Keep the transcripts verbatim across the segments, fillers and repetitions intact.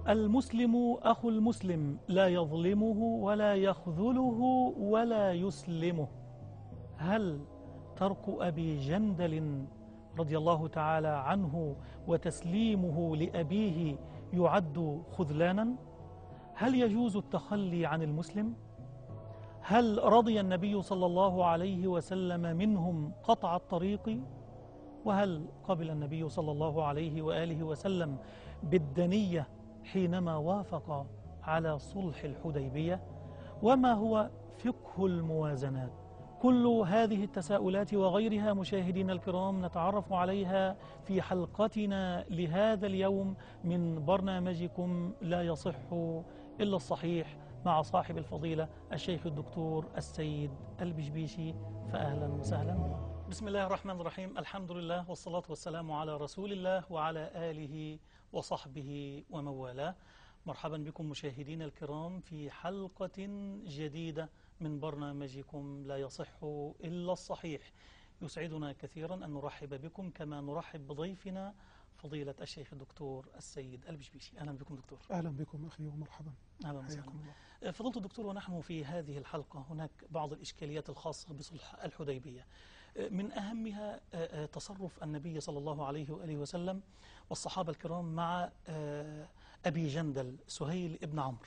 المسلم أخو المسلم لا يظلمه ولا يخذله ولا يسلمه. هل ترك أبي جندل رضي الله تعالى عنه وتسليمه لأبيه يعد خذلانا؟ هل يجوز التخلي عن المسلم؟ هل رضي النبي صلى الله عليه وسلم منهم قطع الطريق؟ وهل قبل النبي صلى الله عليه وآله وسلم بالدنية حينما وافق على صلح الحديبية؟ وما هو فقه الموازنات؟ كل هذه التساؤلات وغيرها مشاهدينا الكرام نتعرف عليها في حلقتنا لهذا اليوم من برنامجكم لا يصح إلا الصحيح مع صاحب الفضيلة الشيخ الدكتور السيد البشبيشي. فأهلا وسهلا. بسم الله الرحمن الرحيم، الحمد لله والصلاة والسلام على رسول الله وعلى آله وصحبه ومن والاه. مرحبا بكم مشاهدينا الكرام في حلقة جديدة من برنامجكم لا يصح إلا الصحيح. يسعدنا كثيرا أن نرحب بكم كما نرحب بضيفنا فضيلة الشيخ الدكتور السيد البشبيشي. أهلا بكم دكتور. أهلا بكم أخي ومرحبا. أهلا وسهلا. فضيلة الدكتور، ونحن في هذه الحلقة هناك بعض الإشكاليات الخاصة بصلح الحديبية، من أهمها تصرف النبي صلى الله عليه وآله وسلم والصحابة الكرام مع أبي جندل سهيل ابن عمرو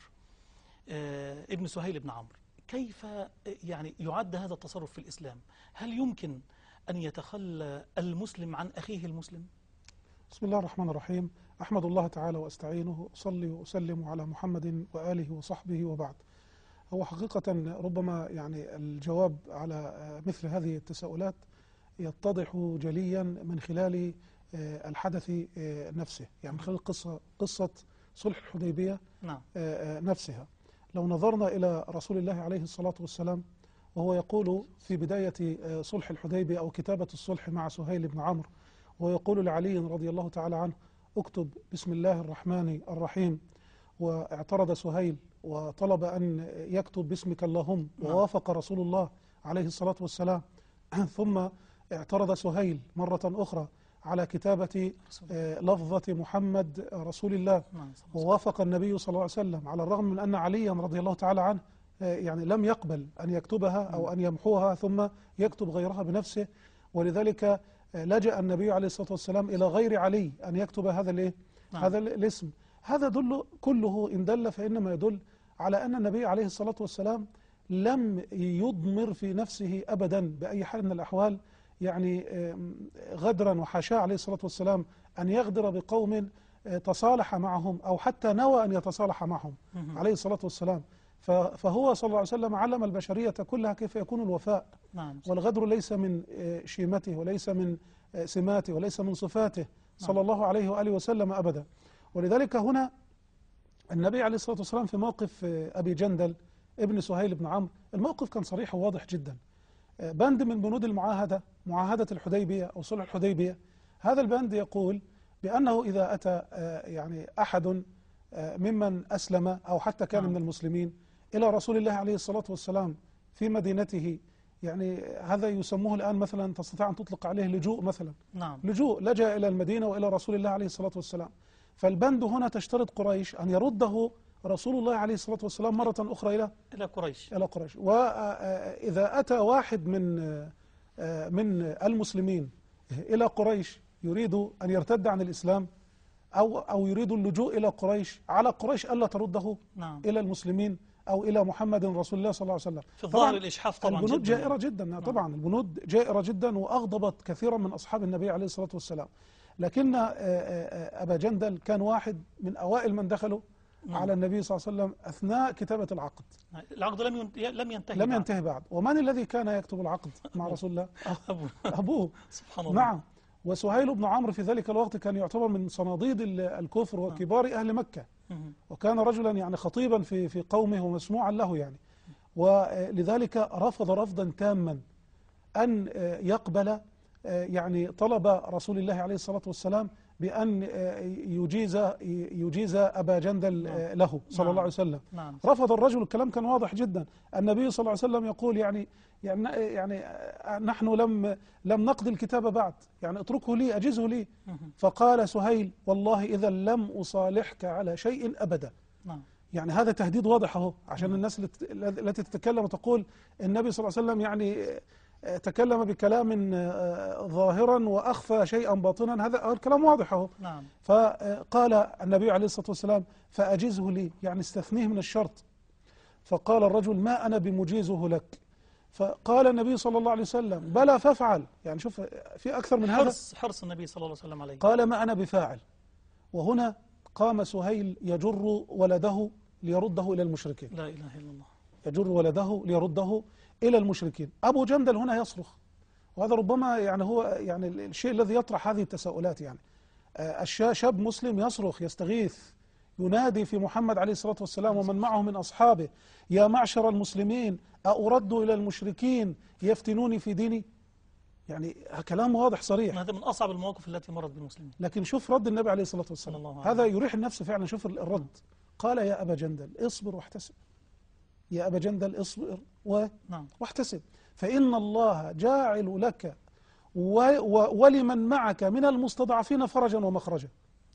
ابن سهيل ابن عمرو. كيف يعني يعد هذا التصرف في الإسلام؟ هل يمكن أن يتخلى المسلم عن أخيه المسلم؟ بسم الله الرحمن الرحيم. أحمد الله تعالى وأستعينه، أصلي وأسلم على محمد وآله وصحبه وبعد. هو حقيقة ربما يعني الجواب على مثل هذه التساؤلات يتضح جليا من خلال الحدث نفسه، يعني من خلال قصة قصة صلح الحديبية نعم. نفسها. لو نظرنا إلى رسول الله عليه الصلاة والسلام وهو يقول في بداية صلح الحديبية أو كتابة الصلح مع سهيل بن عمرو، ويقول لعلي رضي الله تعالى عنه: اكتب بسم الله الرحمن الرحيم. واعترض سهيل وطلب أن يكتب باسمك اللهم، ووافق رسول الله عليه الصلاة والسلام. ثم اعترض سهيل مرة أخرى على كتابة لفظة محمد رسول الله، ووافق النبي صلى الله عليه وسلم، على الرغم من أن عليا رضي الله تعالى عنه يعني لم يقبل أن يكتبها أو أن يمحوها ثم يكتب غيرها بنفسه. ولذلك لجأ النبي عليه الصلاة والسلام إلى غير علي أن يكتب هذا الايه هذا الاسم. هذا دل كله إن دل فإنما يدل على أن النبي عليه الصلاة والسلام لم يضمر في نفسه أبدا بأي حال من الأحوال يعني غدرا، وحاشاه عليه الصلاة والسلام أن يغدر بقوم تصالح معهم أو حتى نوى أن يتصالح معهم عليه الصلاة والسلام. فهو صلى الله عليه وسلم علم البشرية كلها كيف يكون الوفاء. والغدر ليس من شيمته وليس من سماته وليس من صفاته صلى الله عليه وآله وسلم أبدا. ولذلك هنا النبي عليه الصلاة والسلام في موقف أبي جندل ابن سهيل بن عمرو، الموقف كان صريح وواضح جدا. بند من بنود المعاهدة، معاهدة الحديبية أو صلح الحديبية، هذا البند يقول بأنه إذا أتى يعني أحد ممن أسلم أو حتى كان من المسلمين إلى رسول الله عليه الصلاة والسلام في مدينته، يعني هذا يسموه الآن مثلا تستطيع أن تطلق عليه لجوء مثلا. نعم. لجوء، لجأ إلى المدينة وإلى رسول الله عليه الصلاة والسلام. فالبند هنا تشترط قريش أن يرده رسول الله عليه الصلاة والسلام مرة أخرى إلى إلى قريش إلى قريش. وإذا أتى واحد من من المسلمين إلى قريش يريد أن يرتد عن الإسلام أو أو يريد اللجوء إلى قريش، على قريش ألا ترده نعم. إلى المسلمين أو إلى محمد رسول الله صلى الله عليه وسلم. في الظاهر الإجحاف طبعا البنود جداً جائرة جدا. نعم. طبعا البنود جائرة جدا وأغضبت كثيرا من أصحاب النبي عليه الصلاة والسلام. لكن أبا جندل كان واحد من أوائل من دخلوا نعم. على النبي صلى الله عليه وسلم أثناء كتابة العقد. العقد لم لم ينتهي لم بعد. ينتهي بعد. ومن الذي كان يكتب العقد مع رسول الله؟ أبوه. أبوه. سبحان الله. نعم. وسهيل بن عمرو في ذلك الوقت كان يعتبر من صناديد الكفر وكبار أهل مكة، وكان رجلا يعني خطيبا في في قومه ومسموعا له يعني. ولذلك رفض رفضا تاما أن يقبل يعني طلب رسول الله عليه الصلاة والسلام بأن يجيز يجيز أبا جندل له صلى نعم. الله عليه وسلم. نعم. رفض الرجل، الكلام كان واضح جدا. النبي صلى الله عليه وسلم يقول يعني يعني يعني نحن لم لم نقضي الكتاب بعد، يعني اتركه لي أجزه لي. فقال سهيل والله إذا لم أصالحك على شيء أبدا. نعم. يعني هذا تهديد واضح اهو، عشان الناس التي تتكلم وتقول النبي صلى الله عليه وسلم يعني تكلم بكلام ظاهرا وأخفى شيئا باطنا، هذا الكلام واضح اهو. نعم. فقال النبي عليه الصلاة والسلام فأجزه لي، يعني استثنيه من الشرط. فقال الرجل ما أنا بمجيزه لك. فقال النبي صلى الله عليه وسلم بلى فافعل. يعني شوف في أكثر من هذا، حرص حرص النبي صلى الله عليه وسلم عليه. قال ما أنا بفاعل. وهنا قام سهيل يجر ولده ليرده إلى المشركين. لا إله إلا الله. يجر ولده ليرده إلى المشركين. أبو جندل هنا يصرخ، وهذا ربما يعني هو يعني الشيء الذي يطرح هذه التساؤلات. يعني شاب مسلم يصرخ يستغيث ينادي في محمد عليه الصلاة والسلام ومن معه من أصحابه يا معشر المسلمين أرد إلى المشركين يفتنوني في ديني. يعني كلام واضح صريح. هذا من أصعب المواقف التي مرت بالمسلمين. لكن شوف رد النبي عليه الصلاة والسلام، هذا يريح النفس فعلا. شوف الرد، قال يا أبا جندل اصبر واحتسب. يا أبا جندل اصبر و... نعم. واحتسب، فإن الله جاعل لك و... و... ولمن معك من المستضعفين فرجا ومخرجا.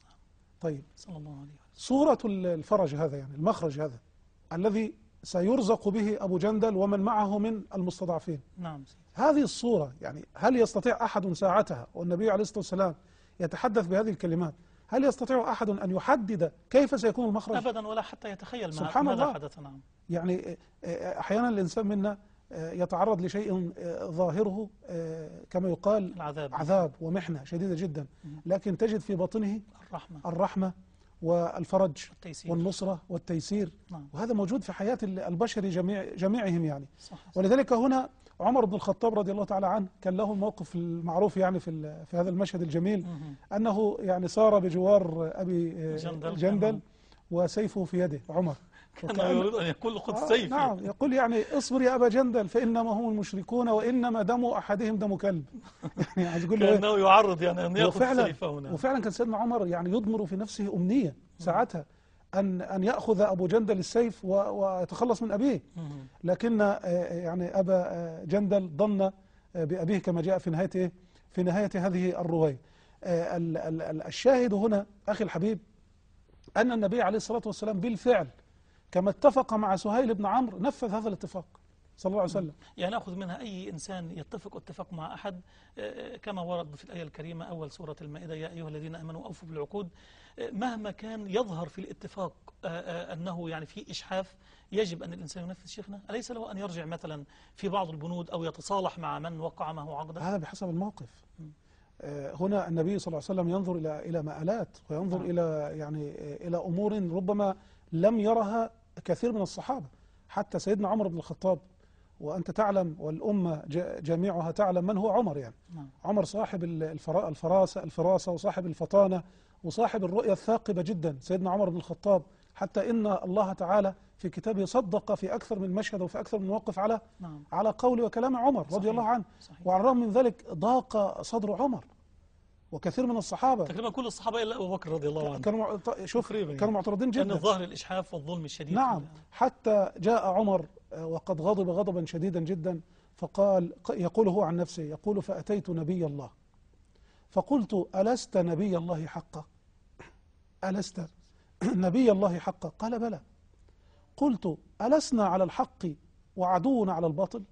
طيب صلى الله عليه وسلم. صورة الفرج هذا، يعني المخرج هذا الذي سيرزق به أبو جندل ومن معه من المستضعفين. نعم. هذه الصورة يعني هل يستطيع أحد ساعتها والنبي عليه الصلاة والسلام يتحدث بهذه الكلمات، هل يستطيع أحد أن يحدد كيف سيكون المخرج؟ أبدا، ولا حتى يتخيل سبحان ماذا الله. حدث. نعم. يعني أحيانا الإنسان منا يتعرض لشيء ظاهره كما يقال العذاب. عذاب ومحنة شديدة جدا، لكن تجد في باطنه الرحمة, الرحمة والفرج والتيسير. والنصرة والتيسير. نعم. وهذا موجود في حياة البشر جميع جميعهم يعني. صح. ولذلك هنا عمر بن الخطاب رضي الله تعالى عنه كان له الموقف المعروف يعني في في هذا المشهد الجميل، أنه يعني سار بجوار أبي جندل, جندل وسيفه في يده عمر، كان يريد أن يقول خذ سيفي. نعم، يقول يعني اصبر يا أبا جندل فإنما هم المشركون وإنما دم أحدهم دم كلب. يعني عايز يقول له كأنه يعرض يعني أن يأخذ سيفه هنا. وفعلا كان سيدنا عمر يعني يضمر في نفسه أمنية ساعتها أن أن يأخذ أبو جندل السيف ويتخلص من أبيه، لكن يعني أبا جندل ظن بأبيه كما جاء في نهاية في نهاية هذه الرواية. الشاهد هنا أخي الحبيب أن النبي عليه الصلاة والسلام بالفعل كما اتفق مع سهيل بن عمرو نفذ هذا الاتفاق صلى الله عليه وسلم. يعني نأخذ منها أي إنسان يتفق اتفاق مع أحد كما ورد في الآية الكريمة أول سورة المائدة يا أيها الذين آمنوا أوفوا بالعقود، مهما كان يظهر في الاتفاق أنه يعني في إشحاف يجب أن الإنسان ينفذ. شيخنا أليس له أن يرجع مثلا في بعض البنود أو يتصالح مع من وقع معه عقدا؟ هذا بحسب الموقف. هنا النبي صلى الله عليه وسلم ينظر إلى إلى مآلات وينظر نعم. إلى يعني إلى أمور ربما لم يرها كثير من الصحابة، حتى سيدنا عمر بن الخطاب، وأنت تعلم والأمة جميعها تعلم من هو عمر. يعني نعم. عمر صاحب الفراسة الفراسة وصاحب الفطانة وصاحب الرؤية الثاقبة جدا سيدنا عمر بن الخطاب، حتى إن الله تعالى في كتابه صدق في أكثر من مشهد وفي أكثر من موقف على نعم. على قول وكلام عمر صحيح. رضي الله عنه. وعلى الرغم من ذلك ضاق صدر عمر وكثير من الصحابة، تقريبا كل الصحابة إلا أبو بكر رضي الله عنه كانوا شوف كانوا معترضين جدا، كان الظاهر الإشحاف والظلم الشديد. نعم. حتى جاء عمر وقد غضب غضبا شديدا جدا، فقال يقول هو عن نفسه يقول فأتيت نبي الله فقلت ألست نبي الله حقا؟ ألست نبي الله حقا؟ قال بلى. قلت ألسنا على الحق وعدونا على الباطل؟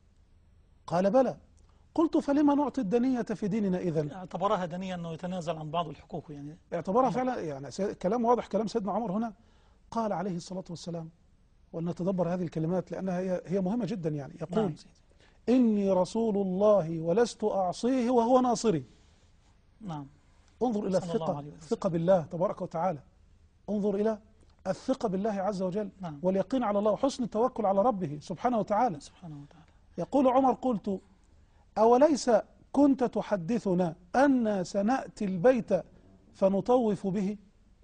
قال بلى. قلت فلما نعطي الدنية في ديننا إذن؟ اعتبرها دنية أنه يتنازل عن بعض الحقوق، يعني اعتبرها فعلا يعني كلام واضح كلام سيدنا عمر هنا. قال عليه الصلاة والسلام، ولنتدبر هذه الكلمات لأنها هي هي مهمة جدا، يعني يقول نعم. إني رسول الله ولست أعصيه وهو ناصري. نعم. انظر إلى الثقة الثقة بالله تبارك وتعالى، انظر إلى الثقة بالله عز وجل نعم. واليقين على الله وحسن التوكل على ربه سبحانه وتعالى. سبحانه وتعالى. يقول عمر قلت أوليس كنت تحدثنا أن سنأتي البيت فنطوف به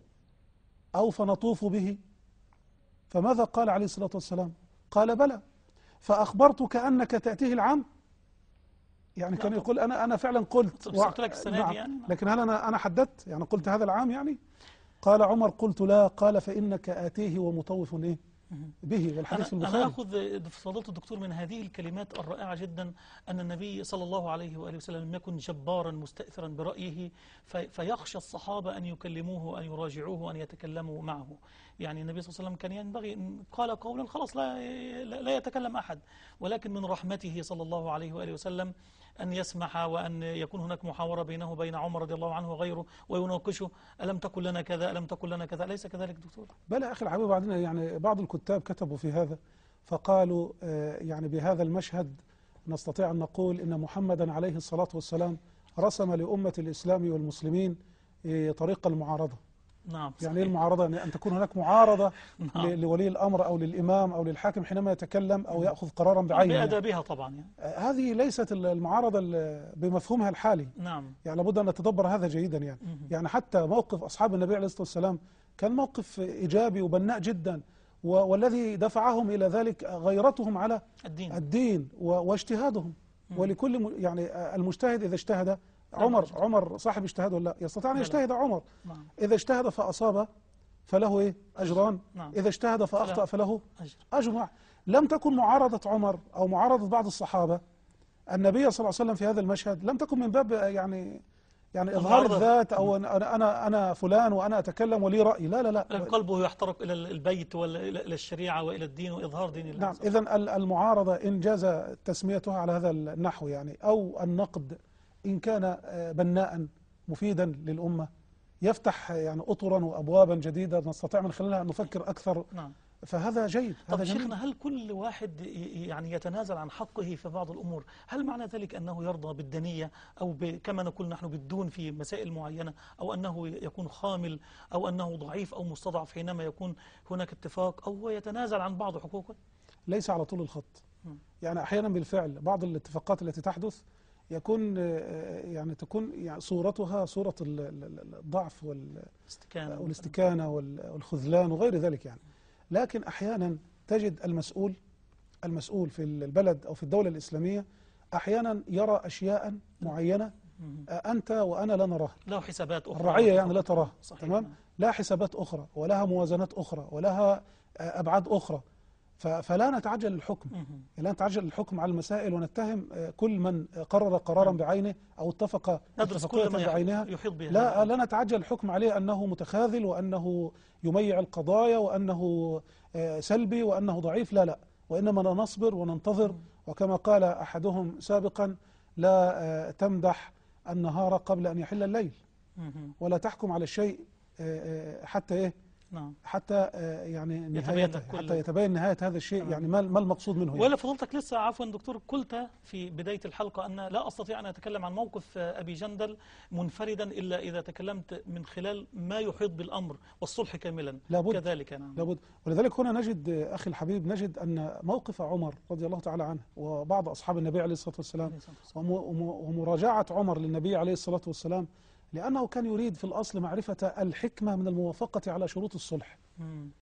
أو فنطوف به؟ فماذا قال عليه الصلاة والسلام؟ قال بلى. فأخبرتك أنك تأتيه العام؟ يعني لا كان طبعا. يقول أنا أنا فعلا قلت بس قلت لك السنة نعم. دي يعني. لكن هل أنا أنا حددت يعني قلت هذا العام يعني؟ قال عمر قلت لا، قال فإنك آتيه ومطوف إيه به، والحديث في أنا أنا البخاري. آخذ فضيلة الدكتور من هذه الكلمات الرائعة جدا أن النبي صلى الله عليه وآله وسلم لم يكن جبارا مستأثرا برأيه في فيخشى الصحابة أن يكلموه وأن يراجعوه وأن يتكلموا معه. يعني النبي صلى الله عليه وسلم كان ينبغي إن قال قولا خلاص لا لا يتكلم أحد، ولكن من رحمته صلى الله عليه وآله وسلم أن يسمح وأن يكون هناك محاورة بينه وبين عمر رضي الله عنه وغيره ويناقشه، ألم تقل لنا كذا ألم تقل لنا كذا، أليس كذلك دكتور؟ بلى أخي الحبيب، بعدين يعني بعض الكتاب كتبوا في هذا فقالوا آه، يعني بهذا المشهد نستطيع أن نقول إن محمدا عليه الصلاة والسلام رسم لأمة الإسلام والمسلمين آه، طريق المعارضة. نعم يعني إيه صحيح. المعارضة؟ يعني أن تكون هناك معارضة نعم. ل- لولي الأمر أو للإمام أو للحاكم حينما يتكلم أو يأخذ قرارا بعينه يعني. بأدابها طبعا يعني. آه، هذه ليست المعارضة ال- بمفهومها الحالي. نعم. يعني لابد أن نتدبر هذا جيدا يعني. مهم. يعني حتى موقف أصحاب النبي عليه الصلاة والسلام كان موقف إيجابي وبناء جدا، و- والذي دفعهم إلى ذلك غيرتهم على الدين. الدين و- واجتهادهم. مم. ولكل م- يعني آه، المجتهد إذا اجتهد، لا عمر بأس. عمر صاحب اجتهاد ولا لا؟ يستطيع أن لا لا. يجتهد عمر. نعم. إذا اجتهد فأصاب فله إيه؟ أجران. نعم. إذا اجتهد فأخطأ فله أجر. أجر واحد. لم تكن معارضة عمر أو معارضة بعض الصحابة النبي صلى الله عليه وسلم في هذا المشهد لم تكن من باب يعني يعني إظهار المعارضة. الذات أو أنا أنا أنا فلان وأنا أتكلم ولي رأي، لا لا لا. قلبه يحترق إلى البيت وإلى الشريعة وإلى الدين وإظهار دين الله. نعم. إذن ال- المعارضة إن جاز تسميتها على هذا النحو يعني، أو النقد إن كان آه، بناء مفيدا للأمة يفتح يعني أطرا وأبوابا جديدة نستطيع من خلالها أن نفكر أكثر، نعم. فهذا جيد. طب هذا جميل. شيخنا، هل كل واحد ي- يعني يتنازل عن حقه في بعض الأمور؟ هل معنى ذلك أنه يرضى بالدنية أو ب- كما نقول نحن بالدون في مسائل معينة، أو أنه يكون خامل أو أنه ضعيف أو مستضعف حينما يكون هناك اتفاق، أو هو يتنازل عن بعض حقوقه؟ ليس على طول الخط. مم. يعني أحيانا بالفعل بعض الاتفاقات التي تحدث يكون آه، يعني تكون يعني صورتها صورة ال- ال- الضعف وال استكانة والاستكانة وال- والخذلان وغير ذلك يعني. لكن أحيانا تجد المسؤول المسؤول في البلد أو في الدولة الإسلامية أحيانا يرى أشياء معينة مم. آه، أنت وأنا لا نراها. له حسابات أخرى. الرعية يعني لا تراها. صحيح. تمام. لا حسابات أخرى ولها موازنات أخرى ولها آه، أبعاد أخرى. ف- فلا نتعجل الحكم. مم. لا نتعجل الحكم على المسائل ونتهم آه، كل من آه، قرر قرارا بعينه أو اتفق ندرس اتفاقية كل ما بعينها. يحيط به. لا لا نتعجل الحكم عليه أنه متخاذل وأنه يميع القضايا وأنه آه، سلبي وأنه ضعيف، لا لا، وإنما نصبر وننتظر. وكما قال أحدهم سابقا: لا آه، تمدح النهار قبل أن يحل الليل، مم. ولا تحكم على الشيء آه، آه، حتى إيه نعم. حتى آه، يعني يتبين نهايته، كل- حتى يتبين نهاية هذا الشيء. تمام. يعني ما ما المقصود منه يعني. ولا فضلتك لسه عفوا دكتور قلت في بداية الحلقة أن لا أستطيع أن أتكلم عن موقف أبي جندل منفردا إلا إذا تكلمت من خلال ما يحيط بالأمر والصلح كاملا. لابد. كذلك نعم. لابد. ولذلك هنا نجد آه، أخي الحبيب نجد أن موقف عمر رضي الله تعالى عنه وبعض أصحاب النبي عليه الصلاة والسلام وم- وم- ومراجعة عمر للنبي عليه الصلاة والسلام، لأنه كان يريد في الأصل معرفة الحكمة من الموافقة على شروط الصلح. مم.